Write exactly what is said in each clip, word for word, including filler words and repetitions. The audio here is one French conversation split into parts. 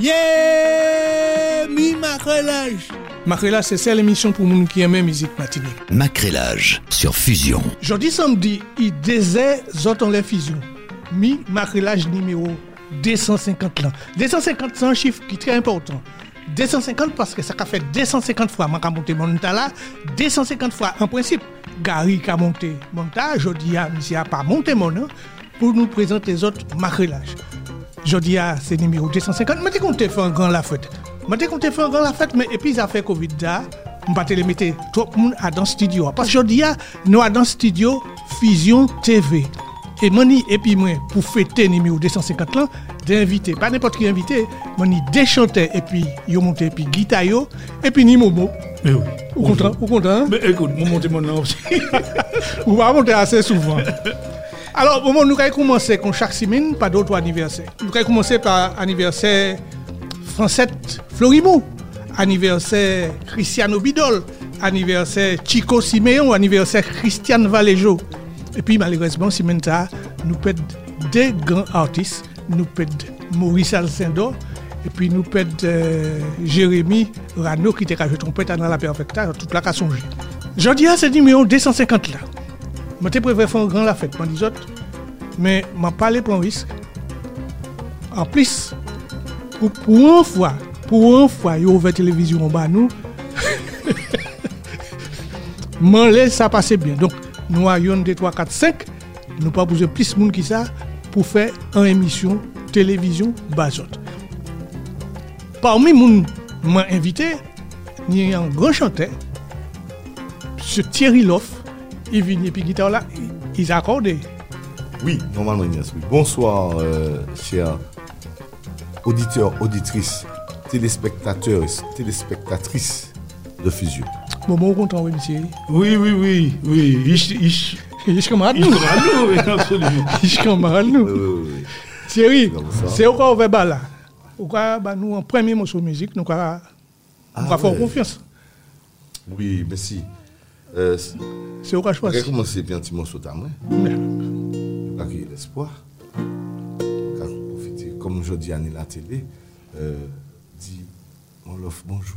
Yeah! Mi Macrelage. Macrelage, c'est celle émission pour nous qui aiment musique matinique. Macrelage sur Fusion. Jeudi samedi, il désert autres les fusions. Mi Macrelage numéro deux cent cinquante là. deux cent cinquante c'est un chiffre qui est très important. deux cent cinquante parce que ça a fait deux cent cinquante fois moi monté mon là, deux cent cinquante fois en principe Gary a monté mon tas, jodi a monsieur a pas monté mon nom pour nous présenter les autres Macrelage. Jodi a c'est numéro deux cent cinquante, mais compté faire un grand la fête. Moi t'ai compté faire un grand la fête mais et puis ça fait Covid là, on pas te les mettre trop monde à dans studio parce que jodi a nous à dans studio Fusion T V. Et mani et puis moi pour fêter numéro deux cent cinquante là d'inviter pas n'importe qui invité mani des chanteurs et puis yo monter et puis guitare yo et puis ni momo mais oui ou content ou content mais écoute mon monter mon nom aussi ou va monter assez souvent. Alors bon nous allons commencer avec chaque semaine par d'autres anniversaires. Nous allons commencer par anniversaire Francette Florimou, anniversaire Cristiano Bidol, anniversaire Chico Siméon, anniversaire Christiane Valéjo. Et puis malheureusement, Simenta nous pète des grands artistes, nous pète Maurice Alcindor, et puis nous pète euh, Jérémy Rano qui était joué trompette dans la perfecta, toute la cassonge. Jeudi à ce numéro deux cent cinquante là. Moi je préfère faire un grand la fête, moi dis autres, mais je ne pas prendre risque. En plus, pour, pour une fois, pour une fois, il y a ouvert la télévision en bas nous. M'en laisse ça passer bien. Donc nous avons deux, trois, quatre, cinq, nous pas besoin plus de monde qui ça pour faire une émission télévision basote. Parmi les gens invités, il y a un grand chanteur, M. Thierry Loff, il vient et puis guitare là, ils accordent. Oui, normalement, Inès, oui. Bonsoir, euh, chers auditeurs, auditrices, téléspectateurs, téléspectatrices de Fusion. Bon, bon, content, oui, monsieur. Oui, oui, oui, oui. Ich, ich, ich camarade ich nous. camarade nous, absolument. Ich camarade nous. Oui, oui, oui. Thierry, c'est au cas où on va là. Au cas où nous en premier morceau de musique, nous allons Ah, faire ouais. confiance. Oui, merci. Euh, C'est au cas où je on va passe. commencer bien un petit morceau à moi. Mais, On va créer l'espoir. On va profiter, comme je dis à la télé, euh, dit on l'offre bonjour.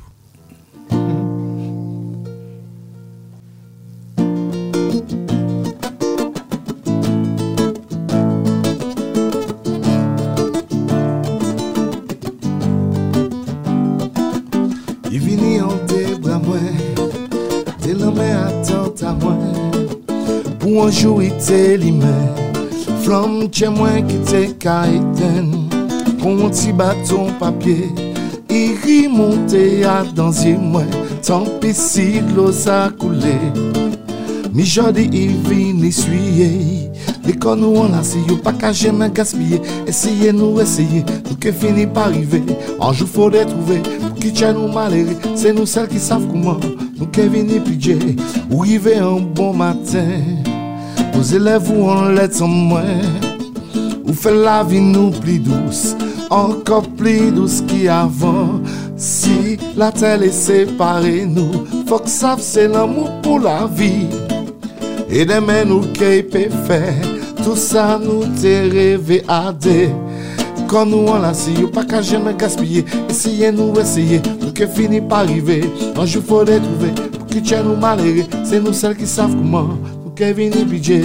Il vini en tes bras moi, t'es l'homme attend à moi. Pour un jour il t'est limé, flamme chez moi qui t'est caïten. Pour un petit bâton papier, il rit monté à danser moi. Tant pis si de l'eau ça coulé. Mi jodi il vini suyer. L'école nous on l'a si yo pas qu'à jamais gaspiller. Essayez nous essayer, nous que fini par arriver. Un jour faut les trouver. Qui tient nous malheureux, c'est nous celles qui savent comment nous qui venons pidger. Ou arriver un bon matin, vous élèves ou en l'aide sans moi. Ou fait la vie nous plus douce, encore plus douce qu'avant. Si la terre est séparée nous, faut que ça c'est l'amour pour la vie. Et demain nous qui peut faire, tout ça nous t'est rêvé à deux. Quand nous on l'a si yo pas qu'à jamais gaspiller. Essayez nous essayer, nous que fini par arriver. Un jour faut les trouver, pour qui tient nous malheureux. C'est nous celles qui savent comment, nous que vini budget.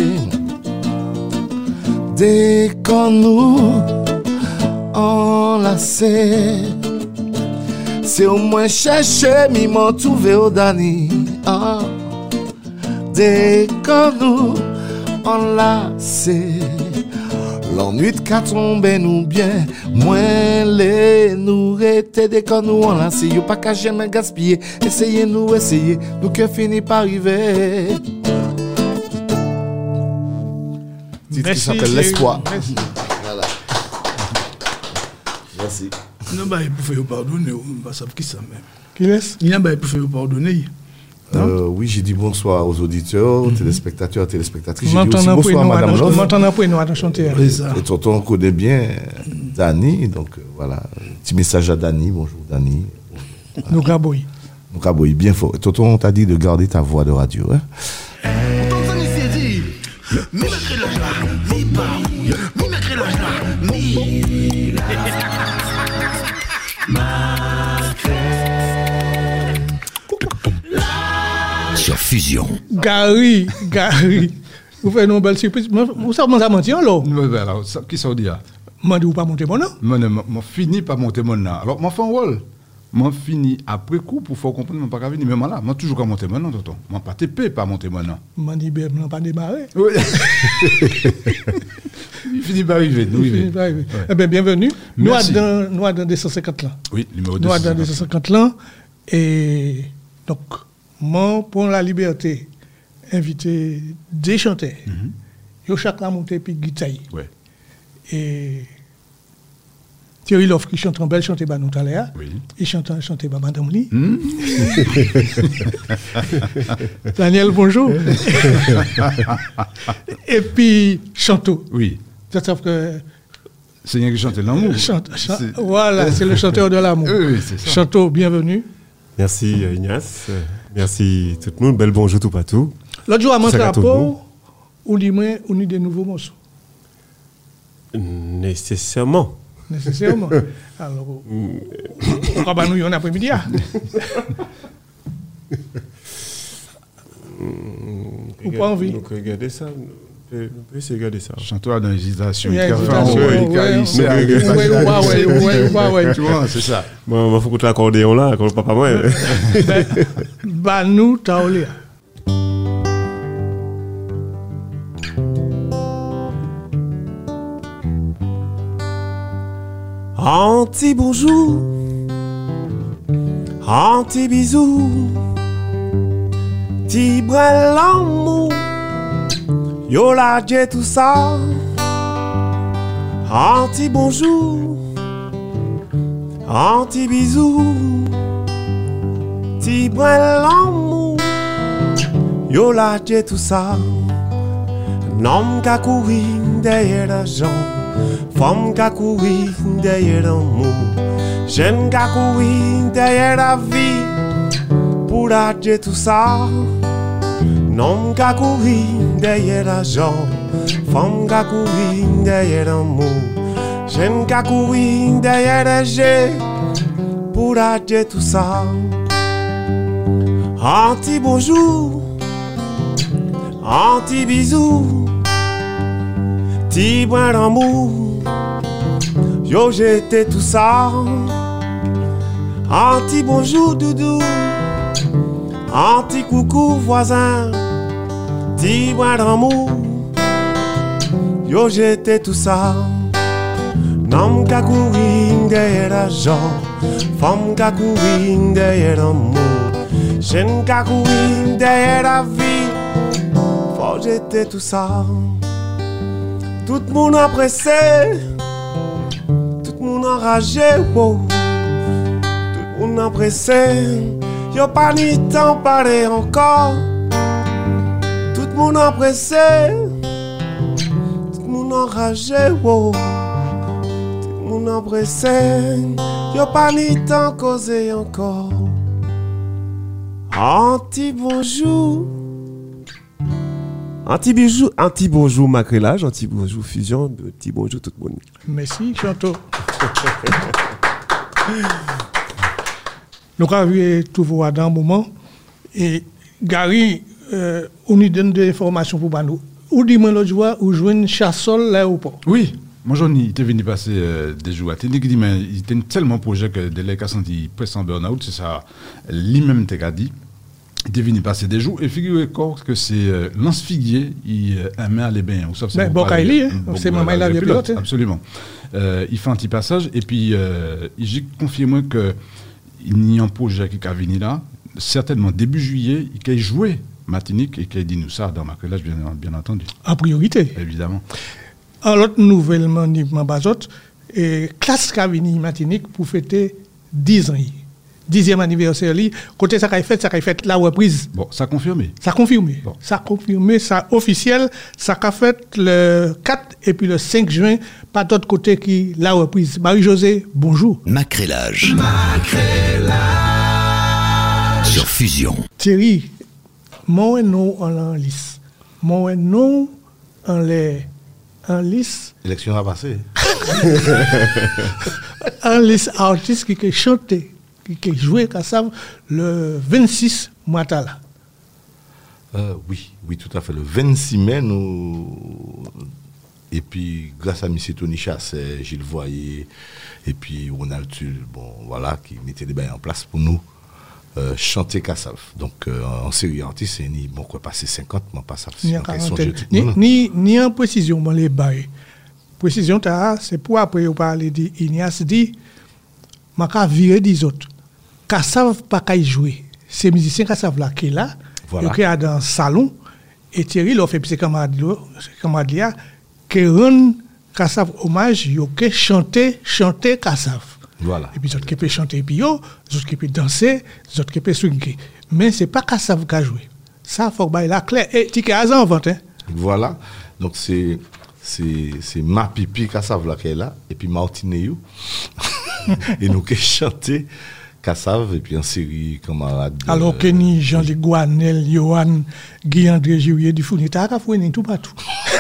Dès quand nous enlacés, c'est au moins chercher, mi m'en trouver au Dani. Ah. Dès quand nous enlacés, l'ennui de qu'à tomber nous bien, moins les nous rester dès quand nous on l'a si yo pas qu'à jamais gaspiller. Essayez nous essayer, nous que fini par arriver. Titre qui s'appelle l'espoir. Merci. Voilà. Merci. Non, bah, il faut faire pardonner, on ne va savoir qui ça même. Qui laisse? Il y a bah, il faut faire pardonner. Euh, oui, j'ai dit bonsoir aux auditeurs, aux téléspectateurs, téléspectatrices. J'ai dit M'entends aussi un peu, bonsoir à nous, Madame à- Love. m'entends un peu, nous, à chanter. C'est ça. Et tonton connaît bien euh, Dani, donc euh, voilà. Petit message à Dani, bonjour Dani. Nous gaboy. Donc ah boy, bien fort. Et tonton, on t'a dit de garder ta voix de radio. Hein? Mi Macrelage là, mi pa, mi Macrelage là, mi. Fusion. Gary, Gary, vous faites une belle surprise. Vous savez, vous avez menti, alors? Alors, ça, qui ça dit là? Je ne pas monter mon nom. Je finis par monter mon nom. Alors, je fais un rôle. Je finis après coup pour faire comprendre que je ne pas venir. Mais moi, là, je toujours monter mon nom, tonton. Je ne pas TP pas monter mon nom. Je dis, je ne pas démarrer. Oui. Il finit par arriver. Nous, Il finit par arriver. Ouais. Eh bien, bienvenue. Nous sommes dans deux cent cinquante ans. Oui, numéro deux cent cinquante. Nous sommes dans deux cent cinquante ans. Et donc, moi, pour la liberté, invité des chanteurs. Yo chacun monté puis guitare. Ouais. Et Thierry Loff qui chante en belle chanté ba nous tout à l'heure. Oui. Il chante chanté ba Madame Lee. Mm. Daniel bonjour. Et puis Chanto. Oui. Ça savent que c'est qui chante l'amour. Chante, chante, voilà, c'est le chanteur de l'amour. Oui, c'est ça. Chanto, bienvenue. Merci Ignace. Merci tout le monde. Bel bonjour tout partout. L'autre jour à Montrapo, on dit on a des nouveaux morceaux. Nécessairement. Nécessairement. Alors, on va pas nous y en après-midi. Ou pas envie. Donc regardez ça. On peut essayer de regarder ça. Chanteur dans l'hésitation. Oui, tu vois, c'est ça. Bon, il faut que l'accordéon là, comme le papa moi. Bah nous, taolé. Anti bonjour, anti bisous, ti brin l'amour, yo la j'ai tout ça. Anti bonjour, anti bisous, ti brin l'amour, yo la j'ai tout ça. Nom ka courir derrière l'argent. Femme qui a couru derrière l'amour, jeune qui a couru derrière la vie, pour acheter tout ça. Homme qui a couru derrière l'argent, femme qui a couru derrière l'amour, jeune qui a couru derrière les jeux, pour acheter tout ça. Anti bonjour, anti bisous, ti brin d'amour. Yo j'étais tout ça. Anti bonjour doudou, anti coucou voisin, ti brin d'amour. Yo j'étais tout ça. Nom qu'a couru derrière l'argent, femme qu'a couru derrière l'amour, jeune qu'a couru derrière la vie. Faut j'étais tout ça. Tout le monde a pressé, tout le monde enragé, wow. Tout le monde a pressé, y'a pas ni temps parler encore. Tout le monde a pressé, tout le monde enragé, wow. Tout le monde a pressé, y'a pas ni temps causer encore. Anti bonjour. Anti bonjour, anti bonjour Macrélage, anti bonjour Fusion, anti bonjour tout le monde. Merci Chanto. Nous avons vu tout voir dans un moment. Et Gary, euh, on nous donne des informations pour nous. Où dit-moi l'autre jour, où jouer une chassole à l'aéroport? Oui, moi j'en ai été venu passer euh, des jours à Ténique, il dit, mais il était tellement projet que dès qu'il a senti presque en burn-out, c'est ça, lui-même t'a dit. Il est venu passer des jours et figurez-vous que c'est euh, Lance Figuier, il euh, aimait aller bien. Vous savez, c'est bon, Kaili, hein? C'est maman il avait piloté. Absolument. Euh, il fait un petit passage et puis euh, il confirme que il n'y a un projet qui a venu là, certainement début juillet, il a joué Martinique et qu'il a dit nous ça dans Macrélage, bien, bien entendu. En priorité. Évidemment. En l'autre nouvellement, Nivement Bazot, et classe qui a venu Martinique pour fêter dix ans. Dixième anniversaire, côté ça qu'a fait, ça qu'a fait la reprise. Bon, ça a confirmé. Ça a confirmé. Bon. Ça a confirmé, ça officiel, ça qu'a fait le quatre et puis le cinq juin, pas d'autre côté qui la reprise. Marie-Josée, bonjour. Macrélage. Macrélage. Sur Fusion. Thierry, mon nom en lice. Mon nom en les en lice. L'élection a passé. En lice artiste qui a chanté, qui a joué Kassav le vingt-six mois là. Euh, oui, oui, tout à fait. Le vingt-six mai, nous. Et puis, grâce à M. Tony Chasset, Gilles Voyer, et puis Ronald Tulle, bon, voilà, qui mettaient des bains en place pour nous euh, chanter Kassav. Donc, euh, en série artiste, c'est ni, bon, quoi, passer cinquante, mais pas ça. Ni en quarantaine. Ni, ni, ni en précision, bon, les bails. Précision, c'est pour après, on parle de Ignace dit, je vais virer des autres. Kassav pas qu'à jouer. C'est musicien Kassav là qui est là, voilà. Qui est dans le salon, et Thierry, il a fait ses camarades là, qui rend Kassav hommage, il a chanté, chanté Kassav. Voilà. Et puis, les autres qui peuvent chanter, et puis, les autres qui peuvent danser, les autres qui peuvent swinguer. Mais ce n'est pas Kassav qui a joué. Ça, il faut que la clair. Et tu as en vente. Hein? Voilà. Donc, c'est, c'est, c'est ma pipi Kassav là qui est là, et puis Martinez. Et nous qui chanté Kassav, et puis en série camarade. Alors que ni Jean-Luc Guanel, Johan, Guy-André Girouillet du Fournier, t'as qu'à fouiner tout partout.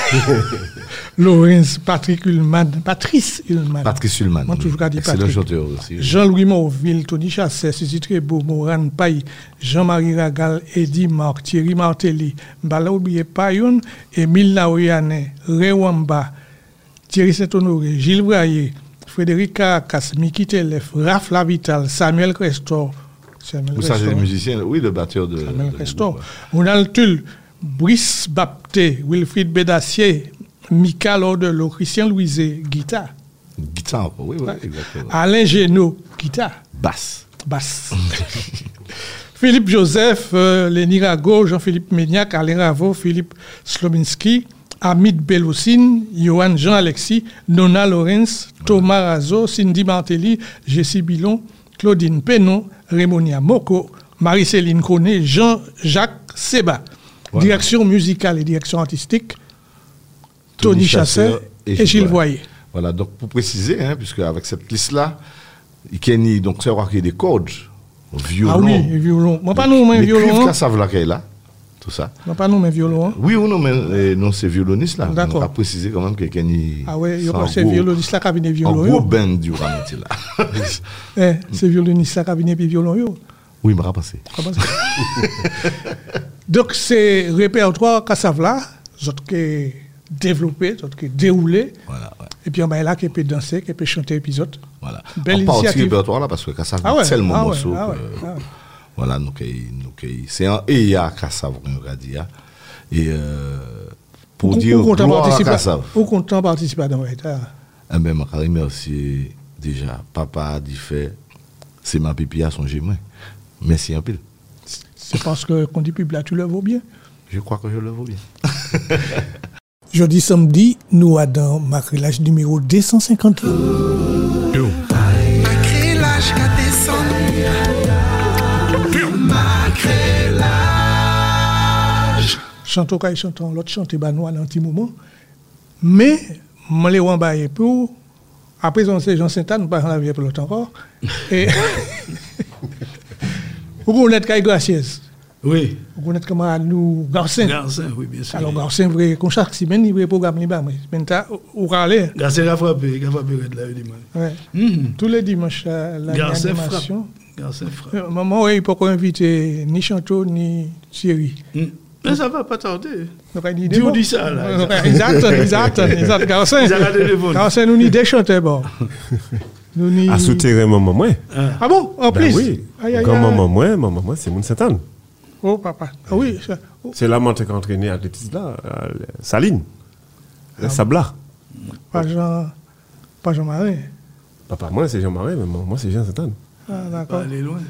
Laurence, Patrick Ullman, Patrice Ullman. Patrice Ullman. Moi, toujours dit Patrick. C'est le chanteur aussi. Jean-Louis Morville, Tony Chasset, Suzy Trébeau, Moran Paye, Jean-Marie Ragal, Eddie Marc, Thierry Martelly, Mbala oublié Payoun, Émile Naoyane, Rewamba, Thierry Saint-Honoré, Gilles Braillé, Frédéric Caracas, Miki Telef, Raph Lavital, Samuel Crestor. Samuel Vous savez, le musicien, oui, le batteur de. Samuel Crestor. Ronald Tulle, Brice Bapté, Wilfried Bédassier, Mika Lordelo, Christian Louiset, guitare. Guitare, oui, oui, exactement. Alain Génaud, guitare. Basse. Basse. Philippe Joseph, euh, Léni Rago, Jean-Philippe Méniac, Alain Ravo, Philippe Slobinski, Hamid Belloussine, Johan Jean-Alexis, Nona Lorenz, Thomas Razo, Cindy Martelly, Jessie Bilon, Claudine Penon, Rémonia Moko, Marie-Céline Coné, Jean-Jacques Seba. Voilà. Direction musicale et direction artistique, Tony, Tony Chasset et, et Gilles Voyer. Voilà, donc pour préciser, hein, puisque avec cette liste-là, il y a donc, ça y a des cordes, violon. Ah oui, violon. Moi, pas nous, mais violon. Les ça là, là, tout ça. Moi, pas nous, mais violon. Oui ou non, mais non, c'est violoniste là. D'accord. On va préciser quand même que quelqu'un y. Ah oui, il y a c'est violoniste là qui a venu violon. Un gros band du rameti là. Eh, c'est violoniste là qui a venu puis violon yo. Oui, je me rappelle. Donc, c'est répertoire Kassav là, autres qui développé, autres qui déroulé. Voilà, ouais. Et puis, on va là qui peut danser, qui peut chanter épisode. Voilà. Belle on parle aussi répertoire là parce que Kassav ah ouais, a tellement de ah morceaux. Ouais, ah ouais, que, ah ouais. Voilà, donc, donc c'est un E I A Kassav, on va dire. Et euh, pour où, dire où gloire à Kassav. Où content participer dans l'état. Eh bien, je remercie déjà papa a dit fait, c'est ma pipi à son gémein. Merci un peu. C'est parce que qu'on dit public, tu le vaux bien. Je crois que je le vaux bien. Jeudi samedi, nous sommes dans Macrélage numéro deux cent cinquante. Macrélage qu'a descendu. Macrélage. Chantons quand chantons, l'autre chante bah nous à un petit moment. Mais moi les wambaye pour après on sait Jean Saint-Anne, nous pas la vie pour l'autre encore. Et vous connaissez Caille Gracieuse. Oui. Vous connaissez comment nous Garcin. Garcin, oui, bien sûr. Alors Garcin vrai comme chaque semaine il programme là-bas mais maintenant ou aller. Garcin a frappé, il a frappé là le dimanche. Ouais. Mm-hmm. Tous les dimanches la Garcin animation. Garcin frappe. Maman oui, il peut pas inviter ni Chanto ni Thierry. Mm. Mais ça va pas tarder. Dis on dit ça là. Exact, exact, exact. Garcin. Garcin nous ni déchanter bon. Nous ni à souterrain maman moi. Ah bon, en ben plus. Oui. Quand maman moi, maman moi c'est mon Saint-Anne. Oh papa. Ah oui, ça. Oh. C'est là monté qu'entraîné athlétisme là, Saline. Ah, Sabla. Pas Jean pas Jean-Marie. Papa moi c'est Jean-Marie mais moi c'est Jean Saint-Anne. Ah d'accord. Aller loin.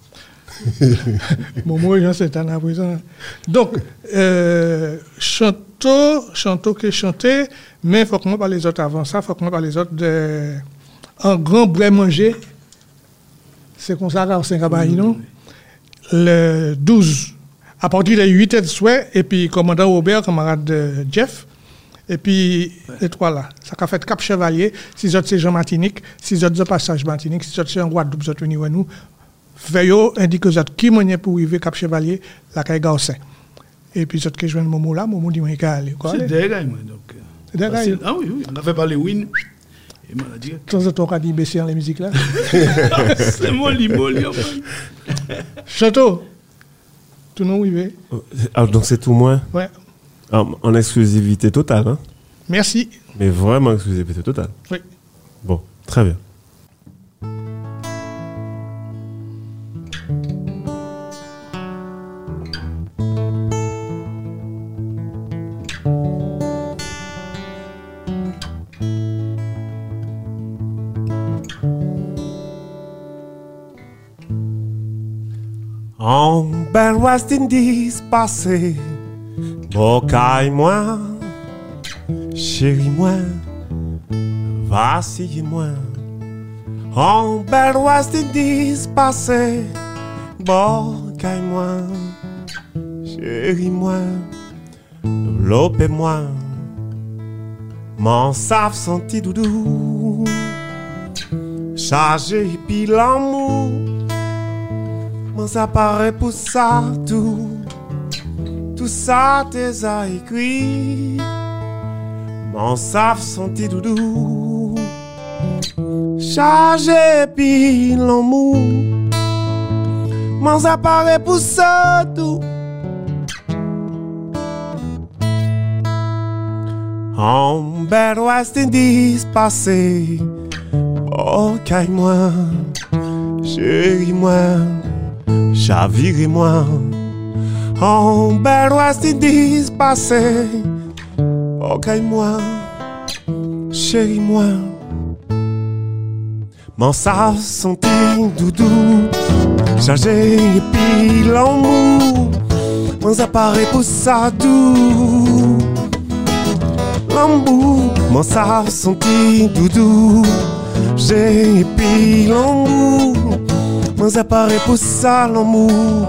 Bon, moi, Jean Saint-Anne à présent. Donc, euh, chanto, chanto qui chantait, mais il faut que moi parle les autres avant ça, il faut que moi parle les autres de un grand bré manger. C'est comme ça à Saint-Cabaillon. Le douze, à partir de huit heures de soir, et puis commandant Robert, camarade de Jeff, et puis les trois là. Ça a fait Cap Chevalier, six autres c'est Jean Martinique, six autres c'est Passage Martinique, six autres c'est en Guadeloupe, six autres venus à nous. Veillot indique aux autres qui m'ont pour arriver Cap Chevalier, la caille Garcin. Et puis, autres que je viens de Momo là, Momo dit, moi, il aller. C'est derrière, moi, donc. C'est derrière. Ah oui, oui, on a fait parler Win. Et moi, on a dit. De temps en temps, on a dit baisser les musiques là. C'est molli, molli, Château, Tout nous arrivé. Alors, donc c'est tout moins Ouais. en, en exclusivité totale. Hein? Merci. Mais vraiment exclusivité totale. Oui. Bon, très bien. En belle West Indies passé, bocaille moi, chérie moi, vacille moi. En belle West Indies passé, bocaille moi, chérie moi, développez moi, m'en savent senti doudou, chargé et puis l'amour. Moi ça paraît pour ça tout, tout ça t'es a écrit. M'en savent senti doudou, chargé puis l'amour. Moi ça paraît pour ça tout. En belle West Indies passé, oh caille-moi, chérie-moi. Chavirez-moi en belle West Indies passé. Ok-moi, chérie-moi. M'en savent sentir doudou, chargé et puis l'amour. M'en apparaît pour ça doux. L'amour, m'en savent sentir doudou, j'ai et puis l'amour. M'en apparaît pour ça l'amour.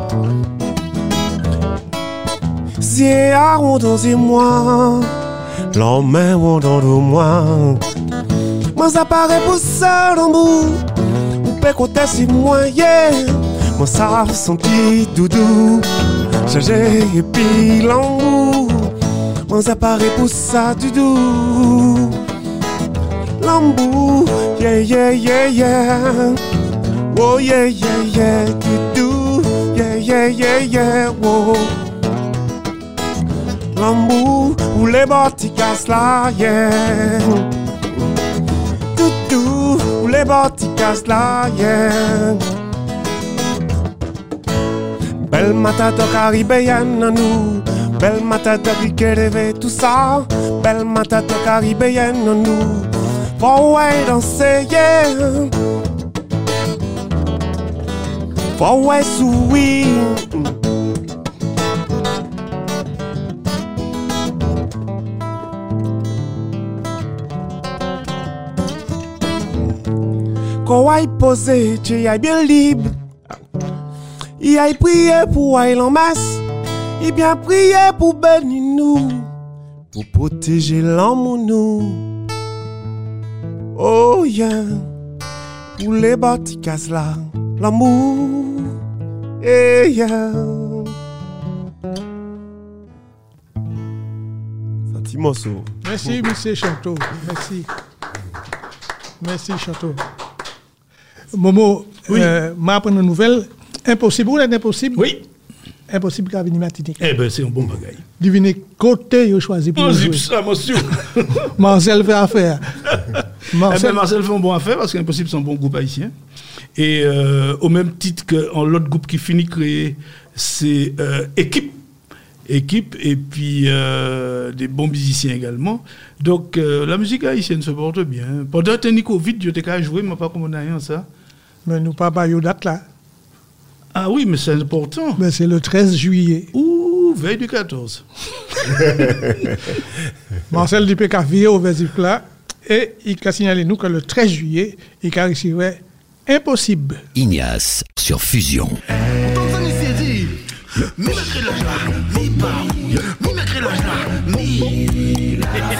Si à on dans moi, l'homme on dans moi. M'en apparaît pour ça l'amour. Ou peut compter si moi yeah. M'en savent sentir doudou, chargé et puis l'amour. M'en apparaît pour ça doudou. L'amour, yeah yeah yeah yeah. Oh yeah yeah yeah, you do, yeah yeah yeah yeah, oh. L'amour ou les boticas là, yeah. You do, ou les boticas là, yeah. Belle matata caribéenne à nous, belle matata qui rêve tout ça, belle matata caribéenne à nous. Faut ouais danser, yeah. Faut ouais sourire. Quand on poser, tu es bien libre. Il a prié pour aller en masse. Il bien prié pour bénir nous, pour protéger l'amour nous. Oh yeah, pour les boticas là, l'amour. Eh yeah. Santimoso. Merci, monsieur Chanteau. Merci. Merci, Chanteau. Momo, Oui. euh, m'a appris une nouvelle. Impossible, ou impossible? Oui. Impossible qu'à venir Martinique. Eh ben, c'est un bon bagaille. Diviner côté, il choisi pour On jouer. zip ça, monsieur. Marcel fait affaire. Eh Marcel, ben, Marcel fait un bon affaire parce qu'Impossible, c'est un bon groupe haïtien. Et euh, au même titre qu'en l'autre groupe qui finit créer, c'est euh, Équipe. Équipe et puis euh, des bons musiciens également. Donc euh, la musique haïtienne se porte bien. Pendant le Covid, je t'ai qu'à jouer, mais pas comme on a rien ça. mais nous pas pas date là. Ah oui, mais c'est important. Mais c'est le treize juillet. Ouh, veille du quatorze. Marcel Dupé a viré au versicle là. Et il a signalé nous que le treize juillet, il a réussi Impossible. Ignace sur Fusion. Mi mettrai le joie, mi pas, mi mettrai le joie, mi.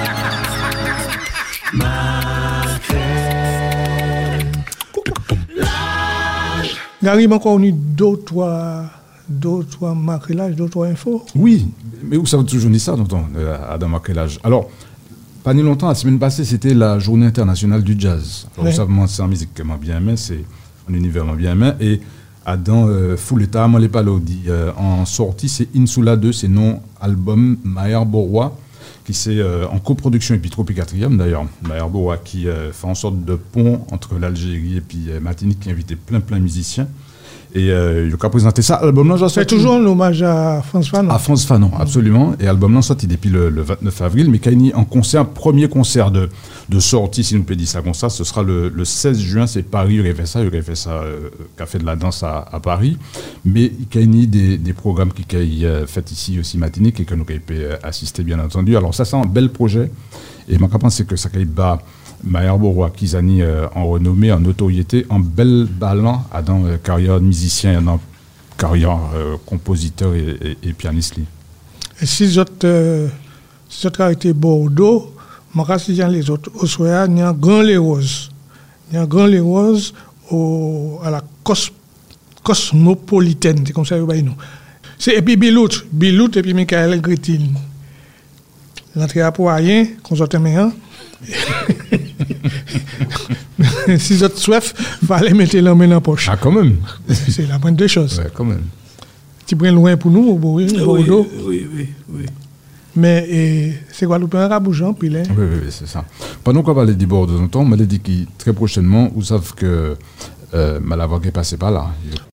Gary, encore on a eu deux, trois, deux, trois macrélages, deux, trois infos. Oui, mais où ça veut toujours dire ça, tonton, euh, Adam Maquelage. Alors, pas ni longtemps, la semaine passée, c'était la journée internationale du jazz. Alors, Oui. vous savez, moi, c'est en musique que moi bien aimé, c'est un univers moi bien aimé. Et Adam euh, Full État, moi les palodi. Euh, en sortie, c'est Insula deux, c'est non album Maher Borois, qui c'est euh, en coproduction et puis Tropicatrium d'ailleurs. Maher Borois qui euh, fait en sorte de pont entre l'Algérie et puis euh, Martinique, qui a invité plein plein de musiciens. Et euh, il a présenté ça. Album là, c'est toujours un hommage à France Fanon. À France Fanon, absolument. Et album là sorti depuis le, le vingt-neuf avril, mais qu'il y a en concert, premier concert de, de sortie, si nous peut dire ça comme ça, ce sera le, le seize juin, c'est Paris, il aurait fait ça, il aurait fait ça, euh, Café de la Danse à, à Paris. Mais il y a des, des programmes qui sont euh, faits ici aussi Martinique et que nous avons pu assister, bien entendu. Alors ça, c'est un bel projet. Et moi, je pense que ça va bas. Maher Borois, qui est euh, en renommée, en notoriété, en bel ballon dans la euh, carrière de musicien, dans la carrière euh, compositeur et, et, et pianiste. Et si vous euh, si vous été Bordeaux, je vais dire les autres. Au soir, il y a un grand Les Roses. Il y a un grand Les Roses au, à la cos, cosmopolitaine, c'est comme ça, c'est et puis Bilout, Bilout et puis Michael Gretin. L'entrée à Poirier, qu'on s'entend bien. Si vous êtes soif, il fallait mettre la main dans la poche. Ah, quand même. C'est la moindre des choses. Ouais, quand même. Tu prends loin pour nous, au Bordeaux. Oui, oui, oui, oui. Mais et, c'est quoi le plan Raboujan, puis là? Oui, oui, oui, c'est ça. Pendant qu'on parle du Bordeaux, on m'a dit que très prochainement, vous savez que euh, Malavoie est passé par là.